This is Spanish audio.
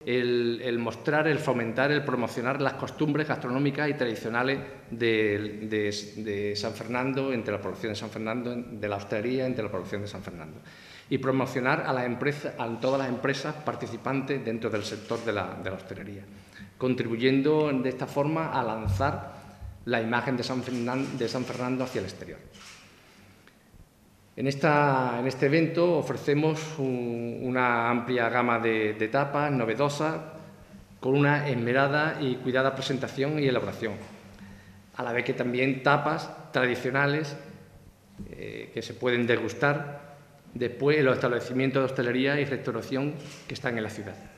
el mostrar, el fomentar, el promocionar las costumbres gastronómicas y tradicionales de San Fernando, entre la población de San Fernando, de la hostelería, entre la población de San Fernando. Y promocionar a las empresas, a todas las empresas participantes dentro del sector de la hostelería, contribuyendo de esta forma a lanzar la imagen de San Fernando hacia el exterior. En este evento ofrecemos una amplia gama de tapas novedosas con una esmerada y cuidada presentación y elaboración, a la vez que también tapas tradicionales que se pueden degustar después en los establecimientos de hostelería y restauración que están en la ciudad.